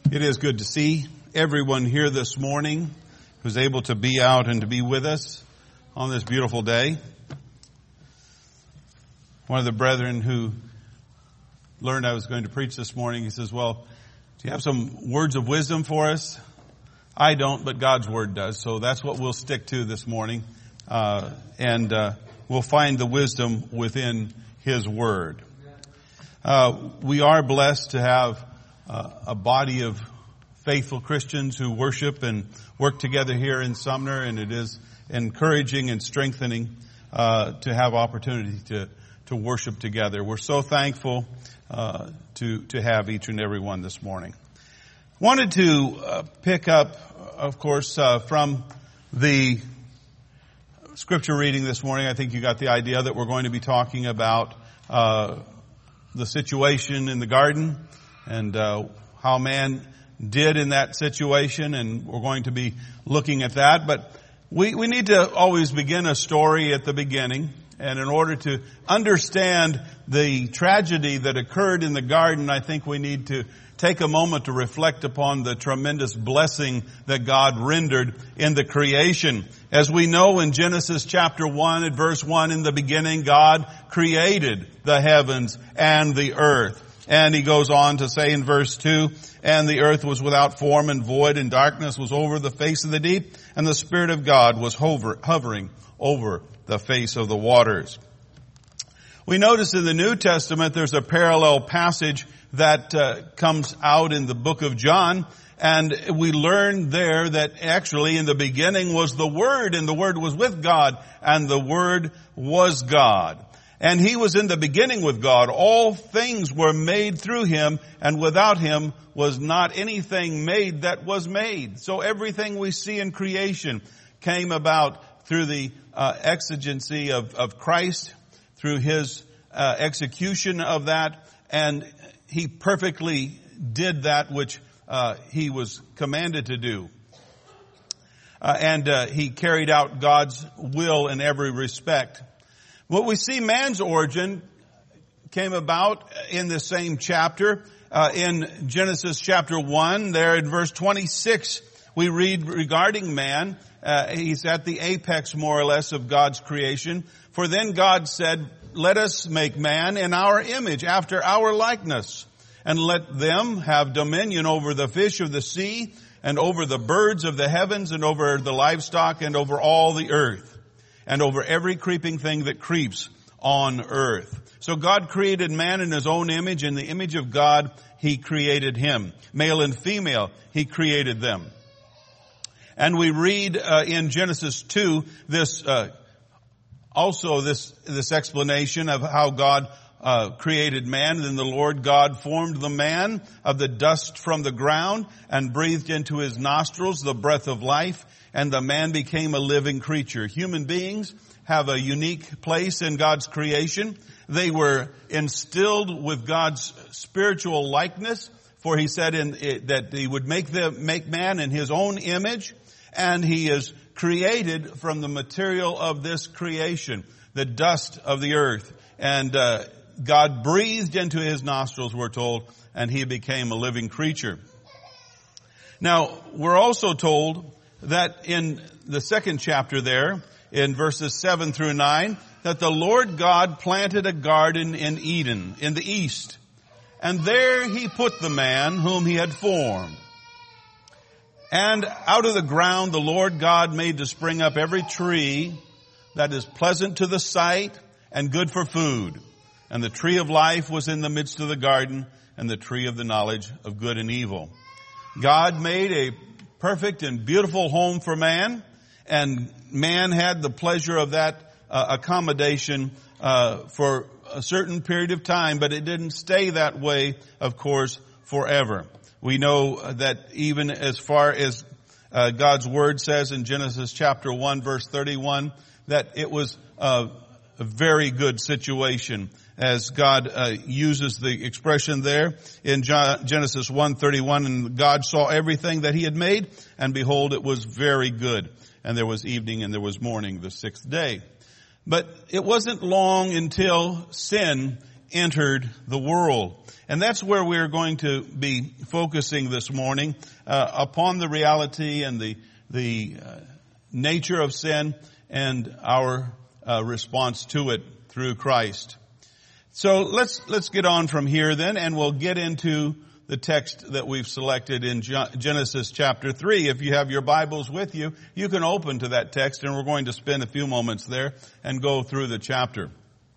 It is good to see everyone here this morning who's able to be out and to be with us on this beautiful day. One of the brethren who learned I was going to preach this morning, he says, well, do you have some words of wisdom for us? I don't, but God's Word does. So that's what we'll stick to this morning. And we'll find the wisdom within His Word. We are blessed to have a body of faithful Christians who worship and work together here in Sumner, and it is encouraging and strengthening to have opportunity to worship together. We're so thankful to have each and every one this morning. Wanted to pick up, of course, from the scripture reading this morning. I think you got the idea that we're going to be talking about the situation in the garden and how man did in that situation, and we're going to be looking at that. But we need to always begin a story at the beginning, and in order to understand the tragedy that occurred in the garden, I think we need to take a moment to reflect upon the tremendous blessing that God rendered in the creation. As we know in Genesis chapter 1 at verse 1, in the beginning God created the heavens and the earth. And he goes on to say in verse 2, and the earth was without form and void, and darkness was over the face of the deep, and the Spirit of God was hovering over the face of the waters. We notice in the New Testament there's a parallel passage that comes out in the book of John, and we learn there that actually in the beginning was the Word, and the Word was with God, and the Word was God. And He was in the beginning with God. All things were made through Him, and without Him was not anything made that was made. So everything we see in creation came about through the exigency of Christ, through His execution of that, and He perfectly did that which He was commanded to do. And He carried out God's will in every respect. What we see man's origin came about in the same chapter. In Genesis chapter 1, there in verse 26, we read regarding man, he's at the apex more or less of God's creation. For then God said, let us make man in our image, after our likeness, and let them have dominion over the fish of the sea, and over the birds of the heavens, and over the livestock, and over all the earth, and over every creeping thing that creeps on earth. So God created man in His own image. In the image of God, He created him. Male and female, He created them. And we read in Genesis 2 this explanation of how God created man. Then the Lord God formed the man of the dust from the ground and breathed into his nostrils the breath of life, and the man became a living creature. Human beings have a unique place in God's creation. They were instilled with God's spiritual likeness, for He said that He would make man in His own image, and He is created from the material of this creation, the dust of the earth. And God breathed into his nostrils, we're told, and he became a living creature. Now, we're also told that in the second chapter there, in verses 7 through 9, that the Lord God planted a garden in Eden, in the east, and there He put the man whom He had formed. And out of the ground the Lord God made to spring up every tree that is pleasant to the sight and good for food. And the tree of life was in the midst of the garden, and the tree of the knowledge of good and evil. God made a perfect and beautiful home for man, and man had the pleasure of that accommodation for a certain period of time, but it didn't stay that way, of course, forever. We know that even as far as God's Word says in Genesis chapter 1, verse 31, that it was a very good situation, as God uses the expression there in Genesis 1:31, and God saw everything that He had made, and behold, it was very good. And there was evening and there was morning the sixth day. But it wasn't long until sin entered the world. And that's where we're going to be focusing this morning, upon the reality and the nature of sin and our response to it through Christ. So let's get on from here then, and we'll get into the text that we've selected in Genesis chapter 3. If you have your Bibles with you, you can open to that text, and we're going to spend a few moments there and go through the chapter.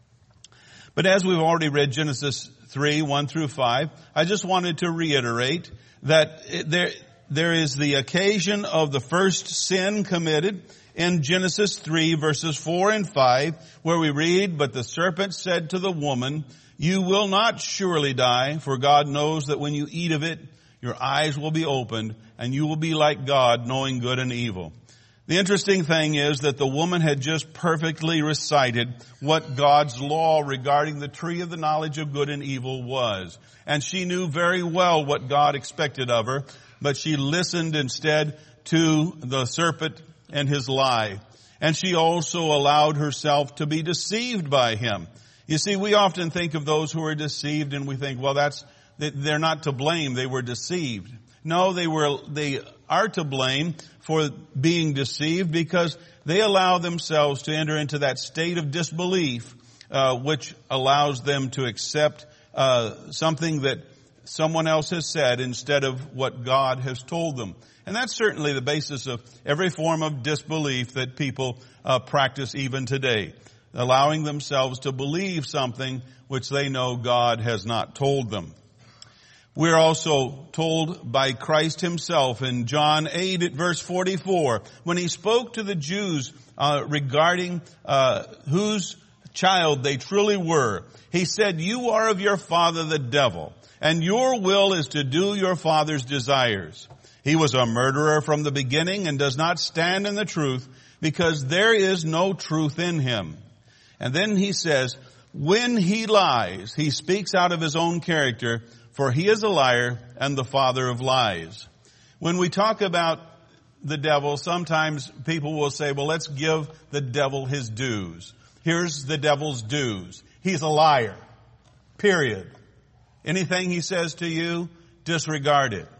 But as we've already read Genesis 3, 1 through 5, I just wanted to reiterate that there is the occasion of the first sin committed in Genesis 3 verses 4 and 5, where we read, "But the serpent said to the woman, 'You will not surely die, for God knows that when you eat of it, your eyes will be opened, and you will be like God, knowing good and evil.'" The interesting thing is that the woman had just perfectly recited what God's law regarding the tree of the knowledge of good and evil was. And she knew very well what God expected of her, but she listened instead to the serpent and his lie. And she also allowed herself to be deceived by him. You see, we often think of those who are deceived and we think, well, they're not to blame. They were deceived. No, they are to blame for being deceived because they allow themselves to enter into that state of disbelief, which allows them to accept something that someone else has said instead of what God has told them. And that's certainly the basis of every form of disbelief that people practice even today, allowing themselves to believe something which they know God has not told them. We're also told by Christ himself in John 8 at verse 44, when he spoke to the Jews regarding whose child they truly were. He said, "You are of your father the devil, and your will is to do your father's desires. He was a murderer from the beginning and does not stand in the truth, because there is no truth in him." And then he says, when he lies, he speaks out of his own character, for he is a liar and the father of lies. When we talk about the devil, sometimes people will say, well, let's give the devil his dues. Here's the devil's dues. He's a liar. Period. Anything he says to you, disregard it.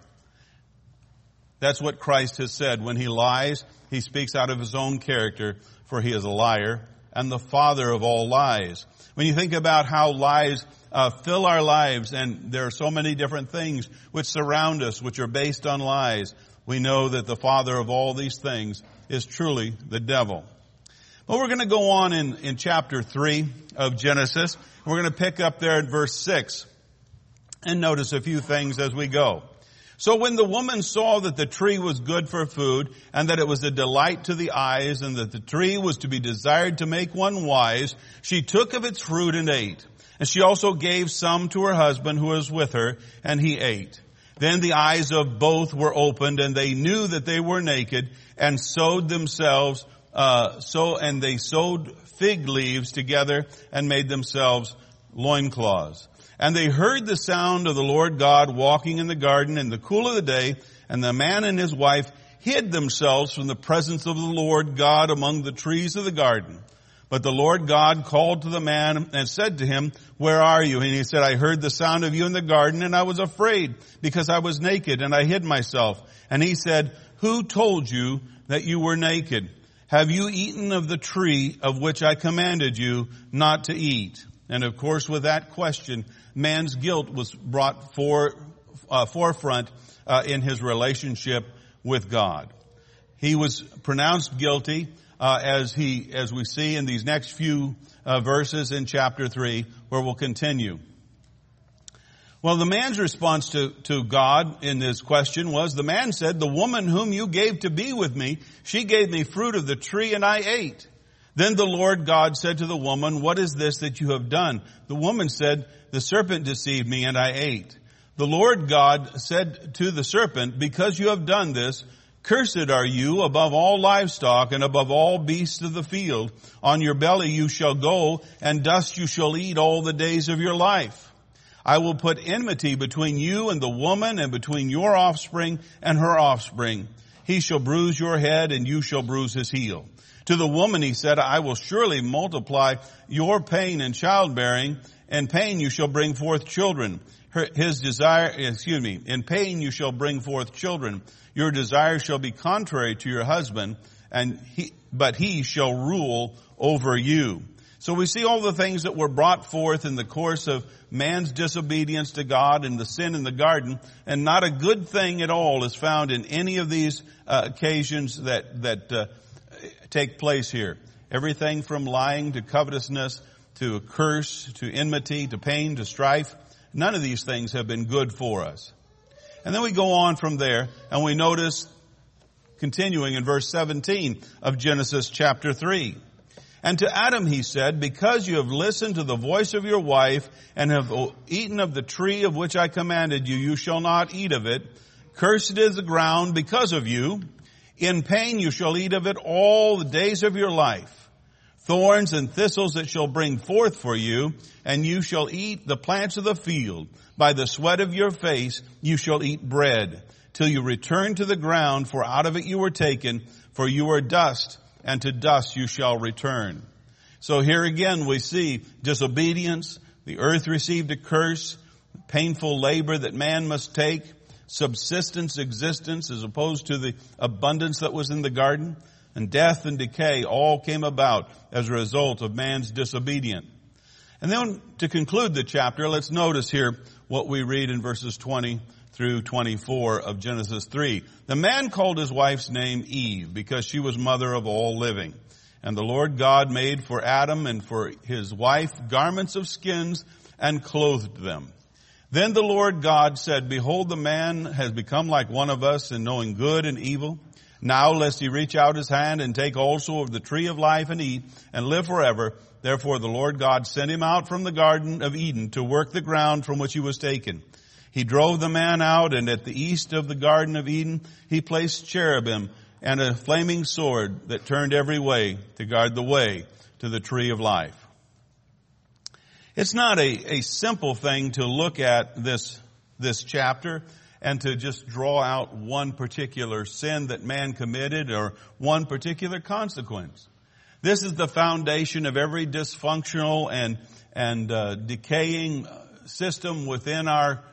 That's what Christ has said. When he lies, he speaks out of his own character, for he is a liar and the father of all lies. When you think about how lies fill our lives, and there are so many different things which surround us, which are based on lies, we know that the father of all these things is truly the devil. But we're going to go on in chapter 3 of Genesis. We're going to pick up there at verse 6 and notice a few things as we go. "So when the woman saw that the tree was good for food, and that it was a delight to the eyes, and that the tree was to be desired to make one wise, she took of its fruit and ate. And she also gave some to her husband who was with her, and he ate. Then the eyes of both were opened, and they knew that they were naked, and sewed themselves, and they sewed fig leaves together, and made themselves loincloths. And they heard the sound of the Lord God walking in the garden in the cool of the day, and the man and his wife hid themselves from the presence of the Lord God among the trees of the garden. But the Lord God called to the man and said to him, 'Where are you?' And he said, 'I heard the sound of you in the garden, and I was afraid, because I was naked, and I hid myself.' And he said, 'Who told you that you were naked? Have you eaten of the tree of which I commanded you not to eat?' And of course, with that question, man's guilt was brought forefront in his relationship with God. He was pronounced guilty, as we see in these next few verses in chapter 3, where we'll continue. Well, the man's response to God in this question was, the man said, 'The woman whom you gave to be with me, she gave me fruit of the tree, and I ate.' Then the Lord God said to the woman, 'What is this that you have done?' The woman said, 'The serpent deceived me, and I ate.' The Lord God said to the serpent, 'Because you have done this, cursed are you above all livestock and above all beasts of the field. On your belly you shall go, and dust you shall eat all the days of your life. I will put enmity between you and the woman, and between your offspring and her offspring. He shall bruise your head, and you shall bruise his heel. To the woman he said, I will surely multiply your pain in childbearing, and pain you shall bring forth children. In pain you shall bring forth children. Your desire shall be contrary to your husband, but he shall rule over you. So we see all the things that were brought forth in the course of man's disobedience to God and the sin in the garden, and not a good thing at all is found in any of these occasions that take place here. Everything from lying to covetousness to a curse to enmity to pain to strife. None of these things have been good for us. And then we go on from there and we notice, continuing in verse 17 of Genesis chapter 3. And to Adam he said, because you have listened to the voice of your wife and have eaten of the tree of which I commanded you, you shall not eat of it. Cursed is the ground because of you. In pain you shall eat of it all the days of your life. Thorns and thistles it shall bring forth for you, and you shall eat the plants of the field. By the sweat of your face you shall eat bread, till you return to the ground, for out of it you were taken, for you are dust, and to dust you shall return. So here again we see disobedience, the earth received a curse, painful labor that man must take, subsistence existence as opposed to the abundance that was in the garden, and death and decay all came about as a result of man's disobedience. And then to conclude the chapter, let's notice here what we read in verses 20 through 24 of Genesis 3. The man called his wife's name Eve because she was mother of all living. And the Lord God made for Adam and for his wife garments of skins and clothed them. Then the Lord God said, behold, the man has become like one of us in knowing good and evil. Now lest he reach out his hand and take also of the tree of life and eat and live forever. Therefore the Lord God sent him out from the Garden of Eden to work the ground from which he was taken. He drove the man out, and at the east of the Garden of Eden he placed cherubim and a flaming sword that turned every way to guard the way to the tree of life. It's not a simple thing to look at this chapter and to just draw out one particular sin that man committed or one particular consequence. This is the foundation of every dysfunctional and decaying system within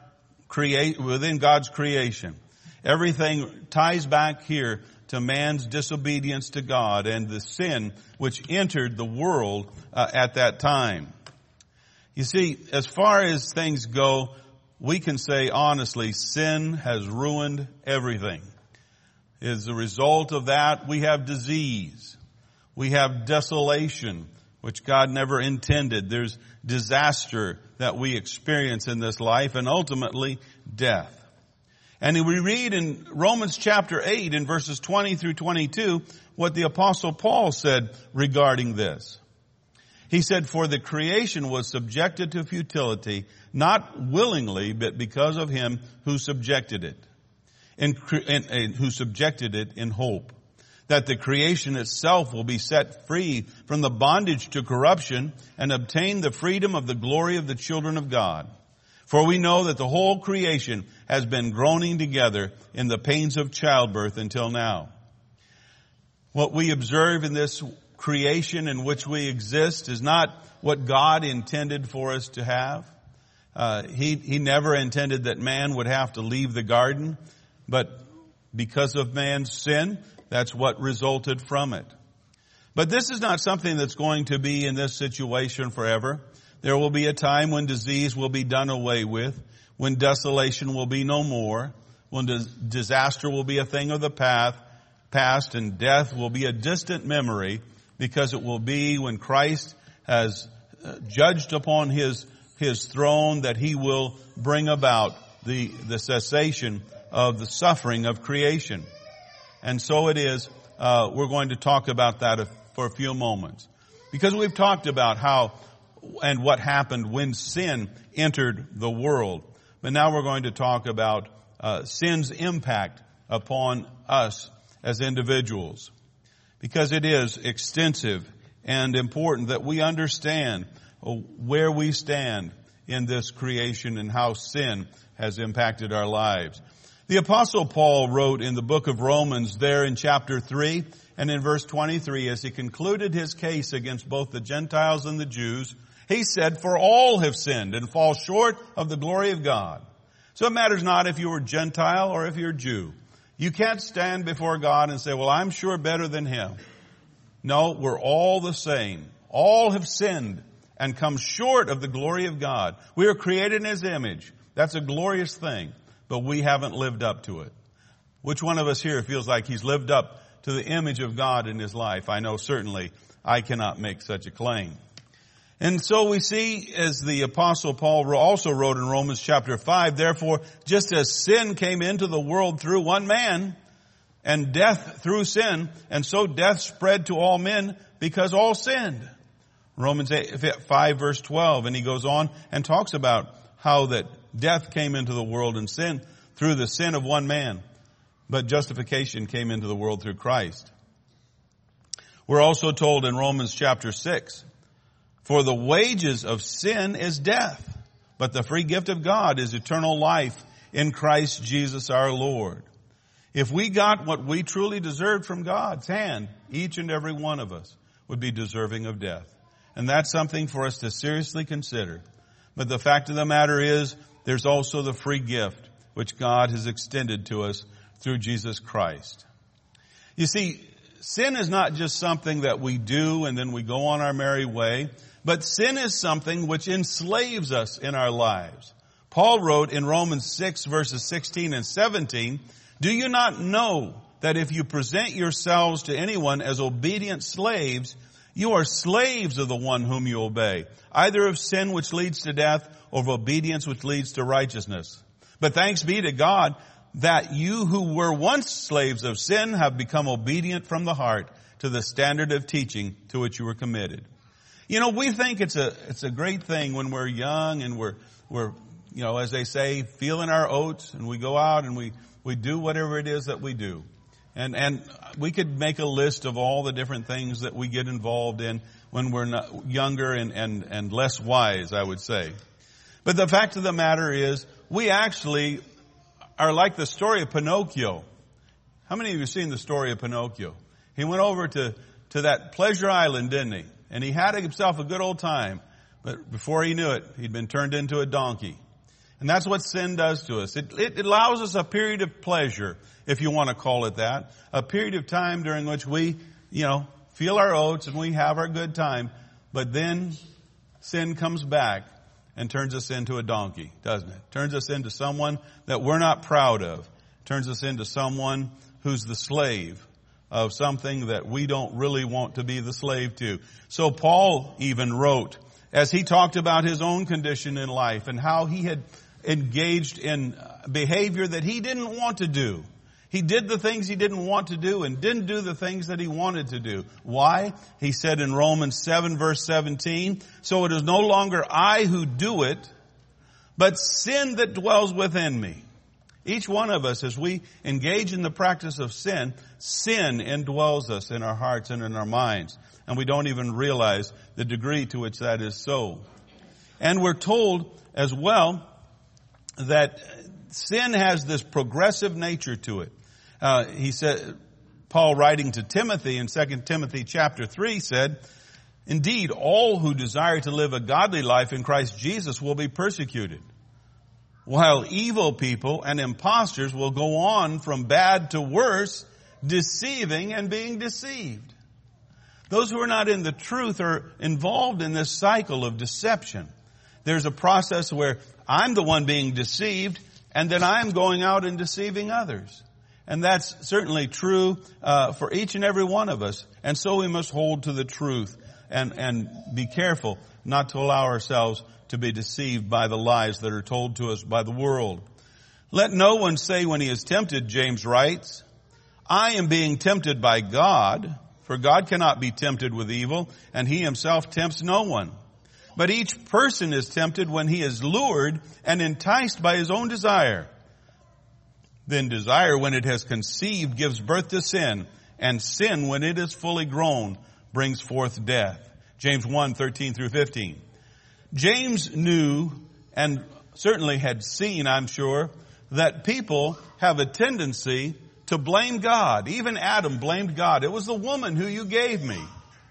within God's creation. Everything ties back here to man's disobedience to God and the sin which entered the world at that time. You see, as far as things go, we can say honestly, sin has ruined everything. As a result of that, we have disease. We have desolation, which God never intended. There's disaster that we experience in this life, and ultimately death. And we read in Romans chapter 8 in verses 20 through 22 what the Apostle Paul said regarding this. He said, for the creation was subjected to futility, not willingly, but because of him who subjected it, who subjected it in hope, that the creation itself will be set free from the bondage to corruption and obtain the freedom of the glory of the children of God. For we know that the whole creation has been groaning together in the pains of childbirth until now. What we observe in this creation in which we exist is not what God intended for us to have. He never intended that man would have to leave the garden, but because of man's sin, that's what resulted from it. But this is not something that's going to be in this situation forever. There will be a time when disease will be done away with, when desolation will be no more, when disaster will be a thing of the past, and death will be a distant memory, because it will be when Christ has judged upon his throne that he will bring about the cessation of the suffering of creation. And so it is, we're going to talk about that for a few moments. Because we've talked about how and what happened when sin entered the world. But now we're going to talk about sin's impact upon us as individuals. Because it is extensive and important that we understand where we stand in this creation and how sin has impacted our lives. The Apostle Paul wrote in the book of Romans there in chapter 3 And in verse 23, as he concluded his case against both the Gentiles and the Jews, he said, "For all have sinned and fall short of the glory of God." So it matters not if you were Gentile or if you're Jew. You can't stand before God and say, "Well, I'm sure better than him." No, we're all the same. All have sinned and come short of the glory of God. We are created in his image. That's a glorious thing, but we haven't lived up to it. Which one of us here feels like he's lived up to the image of God in his life? I know certainly I cannot make such a claim. And so we see, as the Apostle Paul also wrote in Romans chapter 5, "Therefore, just as sin came into the world through one man, and death through sin, and so death spread to all men because all sinned." Romans 5 verse 12, and he goes on and talks about how that death came into the world and sin through the sin of one man, but justification came into the world through Christ. We're also told in Romans chapter 6, "For the wages of sin is death, but the free gift of God is eternal life in Christ Jesus our Lord." If we got what we truly deserved from God's hand, each and every one of us would be deserving of death. And that's something for us to seriously consider. But the fact of the matter is, there's also the free gift which God has extended to us through Jesus Christ. You see, sin is not just something that we do and then we go on our merry way, but sin is something which enslaves us in our lives. Paul wrote in Romans 6 verses 16 and 17, "Do you not know that if you present yourselves to anyone as obedient slaves, you are slaves of the one whom you obey, either of sin which leads to death or of obedience which leads to righteousness? But thanks be to God that you who were once slaves of sin have become obedient from the heart to the standard of teaching to which you were committed." You know, we think it's a great thing when we're young and we're, as they say, feeling our oats, and we go out and we do whatever it is that we do. And we could make a list of all the different things that we get involved in when we're not younger and less wise, I would say. But the fact of the matter is, we actually are like the story of Pinocchio. How many of you have seen the story of Pinocchio? He went over to that pleasure island, didn't he? And he had himself a good old time. But before he knew it, he'd been turned into a donkey. And that's what sin does to us. It allows us a period of pleasure, if you want to call it that. A period of time during which we, feel our oats and we have our good time. But then sin comes back and turns us into a donkey, doesn't it? Turns us into someone that we're not proud of. Turns us into someone who's the slave of something that we don't really want to be the slave to. So Paul even wrote, as he talked about his own condition in life and how he had engaged in behavior that he didn't want to do. He did the things he didn't want to do and didn't do the things that he wanted to do. Why? He said in Romans 7 verse 17, "So it is no longer I who do it, but sin that dwells within me." Each one of us, as we engage in the practice of sin, sin indwells us in our hearts and in our minds. And we don't even realize the degree to which that is so. And we're told as well that sin has this progressive nature to it. He said, Paul writing to Timothy in 2 Timothy chapter 3 said, "Indeed, all who desire to live a godly life in Christ Jesus will be persecuted, while evil people and impostors will go on from bad to worse, deceiving and being deceived." Those who are not in the truth are involved in this cycle of deception. There's a process where I'm the one being deceived, and then I'm going out and deceiving others. And that's certainly true for each and every one of us. And so we must hold to the truth and be careful not to allow ourselves to be deceived by the lies that are told to us by the world. "Let no one say when he is tempted," James writes, "I am being tempted by God, for God cannot be tempted with evil, and he himself tempts no one. But each person is tempted when he is lured and enticed by his own desire. Then desire, when it has conceived, gives birth to sin, and sin, when it is fully grown, brings forth death." James 1, 13 through 15. James knew and certainly had seen, I'm sure, that people have a tendency to blame God. Even Adam blamed God. It was the woman who you gave me.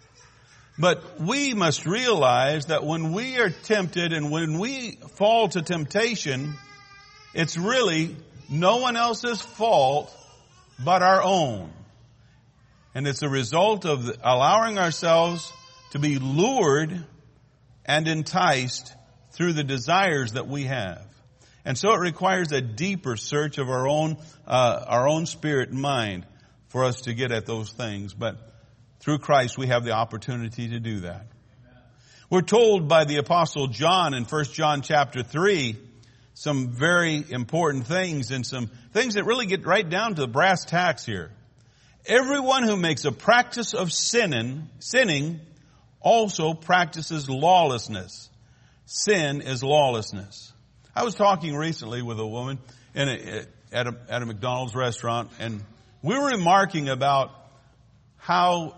But we must realize that when we are tempted and when we fall to temptation, it's really no one else's fault but our own. And it's a result of allowing ourselves to be lured and enticed through the desires that we have. And so it requires a deeper search of our own spirit and mind for us to get at those things. But through Christ, we have the opportunity to do that. We're told by the Apostle John in 1 John chapter 3 some very important things and some things that really get right down to the brass tacks here. Everyone who makes a practice of sinning also practices lawlessness. Sin is lawlessness. I was talking recently with a woman at a McDonald's restaurant, and we were remarking about how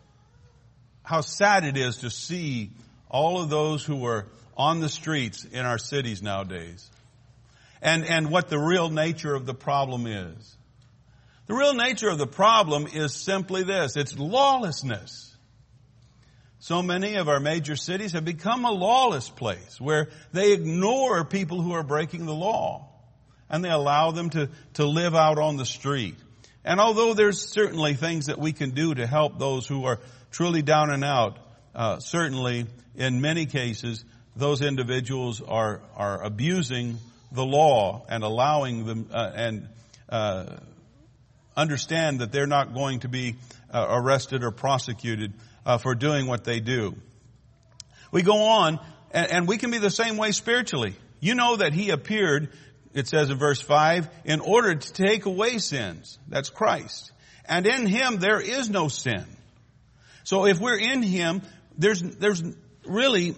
sad it is to see all of those who are on the streets in our cities nowadays, and what the real nature of the problem is. The real nature of the problem is simply this: it's lawlessness. So many of our major cities have become a lawless place where they ignore people who are breaking the law and they allow them to live out on the street. And although there's certainly things that we can do to help those who are truly down and out, certainly in many cases those individuals are abusing the law and allowing them and understand that they're not going to be arrested or prosecuted for doing what they do. We go on, and we can be the same way spiritually. You know that He appeared, it says in verse 5, in order to take away sins. That's Christ. And in Him there is no sin. So if we're in Him, there's really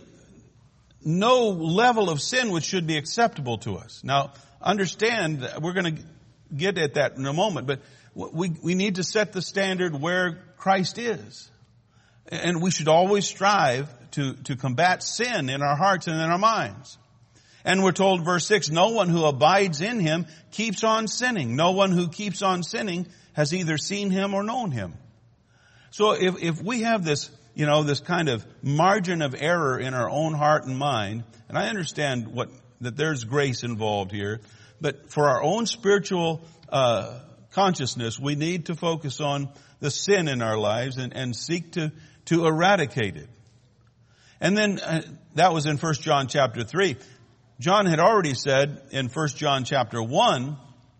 no level of sin which should be acceptable to us. Now, understand, we're going to get at that in a moment, but we need to set the standard where Christ is. And we should always strive to combat sin in our hearts and in our minds. And we're told, verse 6, no one who abides in Him keeps on sinning. No one who keeps on sinning has either seen Him or known Him. So if we have this, this kind of margin of error in our own heart and mind, and I understand that there's grace involved here, but for our own spiritual consciousness, we need to focus on the sin in our lives and seek to eradicate it. And then that was in 1 John chapter 3. John had already said in 1 John chapter 1,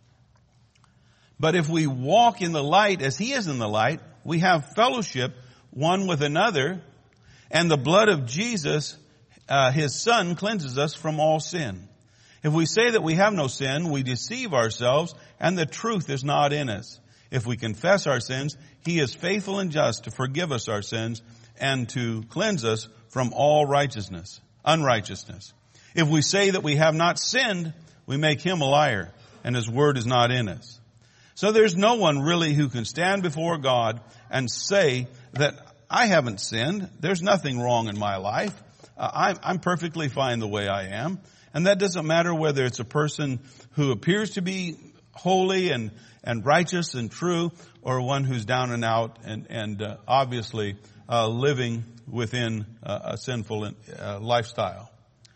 but if we walk in the light as He is in the light, we have fellowship one with another, and the blood of Jesus, His Son, cleanses us from all sin. If we say that we have no sin, we deceive ourselves, and the truth is not in us. If we confess our sins, He is faithful and just to forgive us our sins and to cleanse us from all unrighteousness. If we say that we have not sinned, we make Him a liar, and His word is not in us. So there's no one really who can stand before God and say that I haven't sinned. There's nothing wrong in my life. I'm perfectly fine the way I am. And that doesn't matter whether it's a person who appears to be holy and righteous and true, or one who's down and out and obviously living within a sinful lifestyle.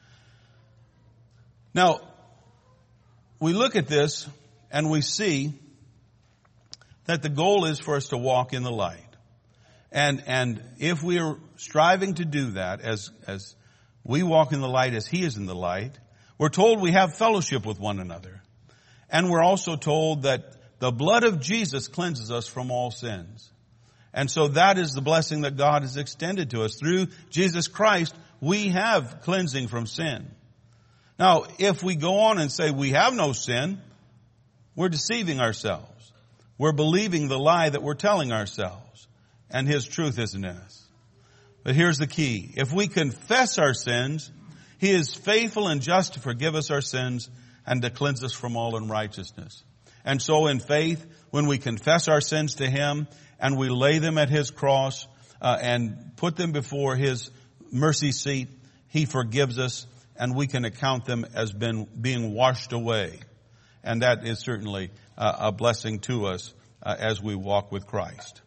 Now, we look at this and we see that the goal is for us to walk in the light. And if we are striving to do that, as we walk in the light as He is in the light, we're told we have fellowship with one another. And we're also told that the blood of Jesus cleanses us from all sins. And so that is the blessing that God has extended to us. Through Jesus Christ, we have cleansing from sin. Now, if we go on and say we have no sin, we're deceiving ourselves. We're believing the lie that we're telling ourselves. And His truth isn't in us. But here's the key. If we confess our sins, He is faithful and just to forgive us our sins and to cleanse us from all unrighteousness. And so in faith, when we confess our sins to Him and we lay them at His cross and put them before His mercy seat, He forgives us and we can account them as being washed away. And that is certainly a blessing to us as we walk with Christ.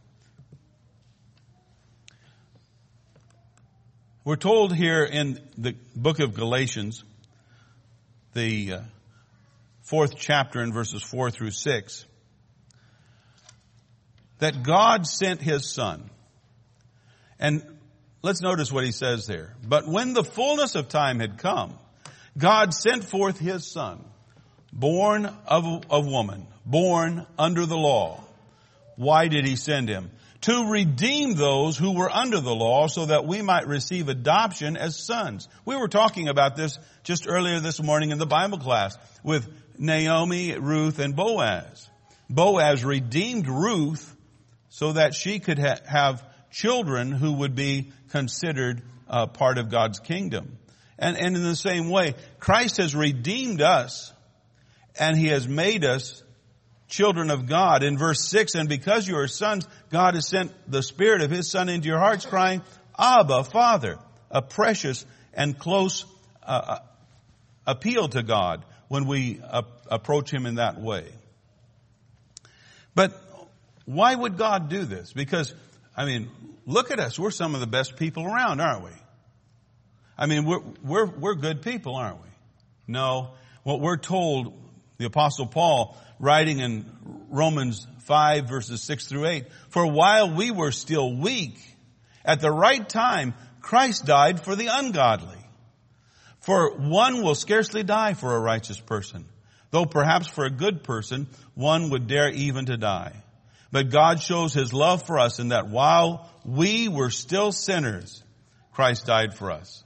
We're told here in the book of Galatians, the 4th chapter in verses 4 through 6, that God sent His Son. And let's notice what he says there. But when the fullness of time had come, God sent forth His Son, born of woman, born under the law. Why did He send Him? To redeem those who were under the law so that we might receive adoption as sons. We were talking about this just earlier this morning in the Bible class with Naomi, Ruth, and Boaz. Boaz redeemed Ruth so that she could have children who would be considered part of God's kingdom. And in the same way, Christ has redeemed us and He has made us children of God. In verse 6, and because you are sons, God has sent the Spirit of His Son into your hearts, crying, Abba, Father, a precious and close appeal to God when we approach Him in that way. But why would God do this? Because, look at us. We're some of the best people around, aren't we? We're good people, aren't we? No. What we're told, the Apostle Paul, writing in Romans 5 verses 6 through 8, for while we were still weak, at the right time, Christ died for the ungodly. For one will scarcely die for a righteous person, though perhaps for a good person, one would dare even to die. But God shows His love for us in that while we were still sinners, Christ died for us.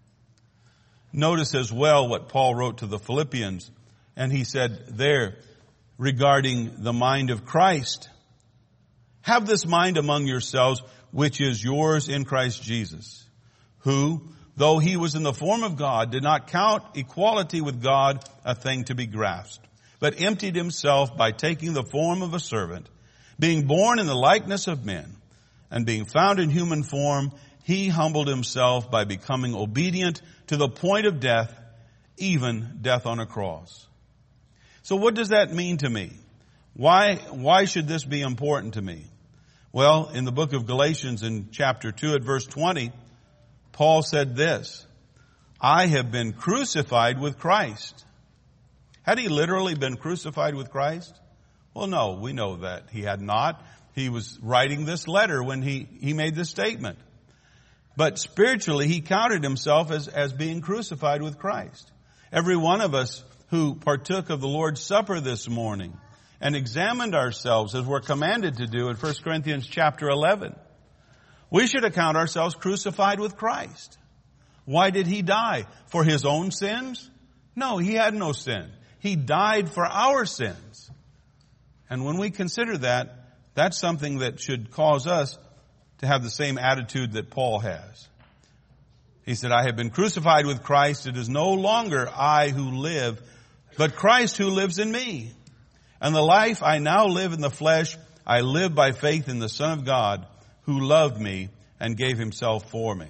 Notice as well what Paul wrote to the Philippians, and he said there, regarding the mind of Christ, have this mind among yourselves, which is yours in Christ Jesus, who, though He was in the form of God, did not count equality with God a thing to be grasped, but emptied Himself by taking the form of a servant, being born in the likeness of men, and being found in human form, He humbled Himself by becoming obedient to the point of death, even death on a cross. So what does that mean to me? Why should this be important to me? Well, in the book of Galatians in chapter 2 at verse 20, Paul said this, I have been crucified with Christ. Had he literally been crucified with Christ? Well, no, we know that he had not. He was writing this letter when he made this statement. But spiritually, he counted himself as being crucified with Christ. Every one of us who partook of the Lord's Supper this morning and examined ourselves as we're commanded to do in 1 Corinthians chapter 11. We should account ourselves crucified with Christ. Why did He die? For His own sins? No, He had no sin. He died for our sins. And when we consider that, that's something that should cause us to have the same attitude that Paul has. He said, I have been crucified with Christ. It is no longer I who live, but Christ who lives in me. And the life I now live in the flesh, I live by faith in the Son of God, who loved me and gave Himself for me.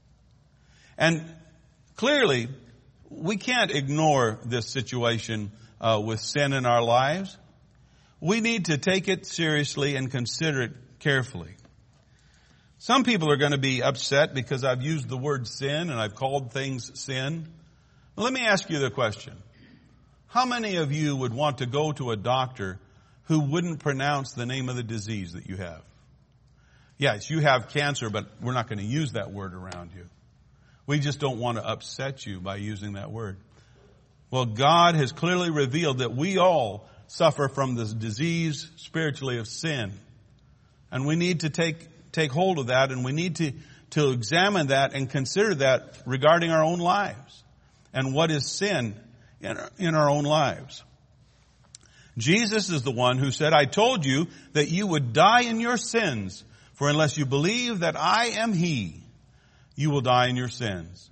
And clearly, we can't ignore this situation with sin in our lives. We need to take it seriously and consider it carefully. Some people are going to be upset because I've used the word sin and I've called things sin. Let me ask you the question. How many of you would want to go to a doctor who wouldn't pronounce the name of the disease that you have? Yes, you have cancer, but we're not going to use that word around you. We just don't want to upset you by using that word. Well, God has clearly revealed that we all suffer from this disease spiritually of sin. And we need to take hold of that, and we need to examine that and consider that regarding our own lives. And what is sin in our own lives? Jesus is the one who said, I told you that you would die in your sins, for unless you believe that I am He, you will die in your sins.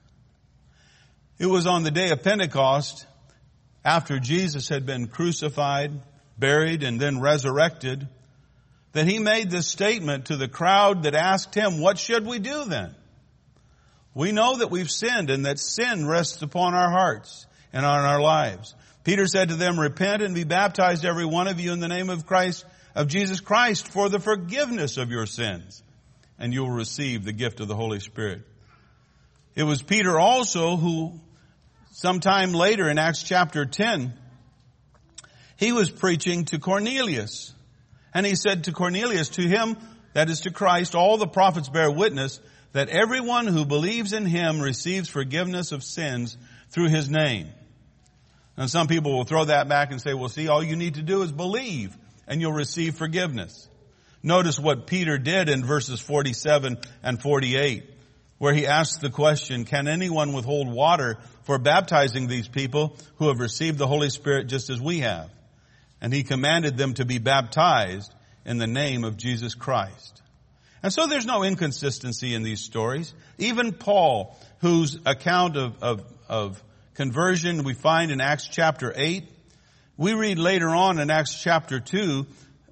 It was on the day of Pentecost, after Jesus had been crucified, buried, and then resurrected, that He made this statement to the crowd that asked Him, what should we do then? We know that we've sinned and that sin rests upon our hearts and on our lives. Peter said to them, repent and be baptized every one of you in the name of Christ of Jesus Christ for the forgiveness of your sins, and you will receive the gift of the Holy Spirit. It was Peter also who, sometime later in Acts chapter 10, he was preaching to Cornelius. And he said to Cornelius, to him, that is to Christ, all the prophets bear witness that everyone who believes in him receives forgiveness of sins through his name. And some people will throw that back and say, well, see, all you need to do is believe and you'll receive forgiveness. Notice what Peter did in verses 47 and 48, where he asked the question, can anyone withhold water for baptizing these people who have received the Holy Spirit just as we have? And he commanded them to be baptized in the name of Jesus Christ. And so there's no inconsistency in these stories. Even Paul, whose account of conversion we find in Acts chapter 8, we read later on in Acts chapter 22,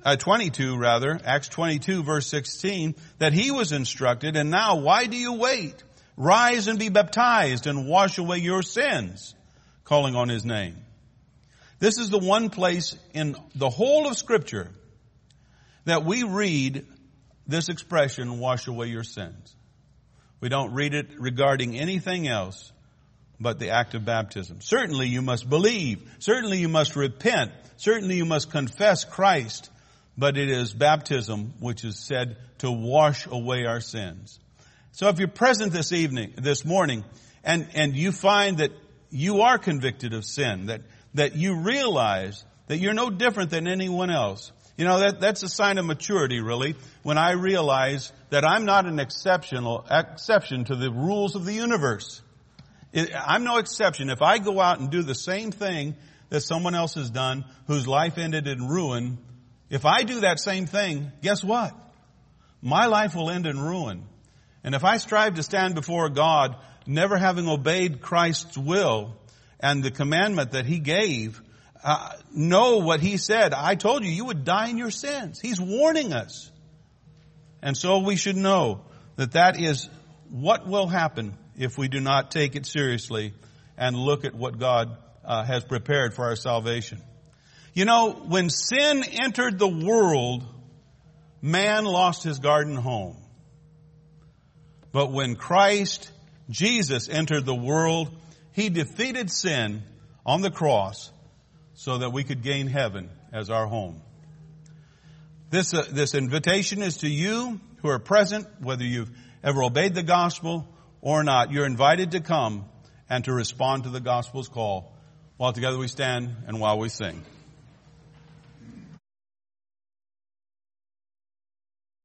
Acts 22 verse 16, that he was instructed, and now why do you wait? Rise and be baptized and wash away your sins, calling on his name. This is the one place in the whole of Scripture that we read this expression, wash away your sins. We don't read it regarding anything else but the act of baptism. Certainly you must believe. Certainly you must repent. Certainly you must confess Christ. But it is baptism which is said to wash away our sins. So if you're present this morning, and you find that you are convicted of sin, that you realize that you're no different than anyone else. You know, that's a sign of maturity, really, when I realize that I'm not an exception to the rules of the universe. I'm no exception. If I go out and do the same thing that someone else has done, whose life ended in ruin, if I do that same thing, guess what? My life will end in ruin. And if I strive to stand before God, never having obeyed Christ's will and the commandment that he gave, know what he said. I told you, you would die in your sins. He's warning us. And so we should know that that is what will happen if we do not take it seriously and look at what God has prepared for our salvation. You know, when sin entered the world, man lost his garden home. But when Christ, Jesus, entered the world, he defeated sin on the cross so that we could gain heaven as our home. This invitation is to you who are present, whether you've ever obeyed the gospel or not. You're invited to come and to respond to the gospel's call. While together we stand and while we sing.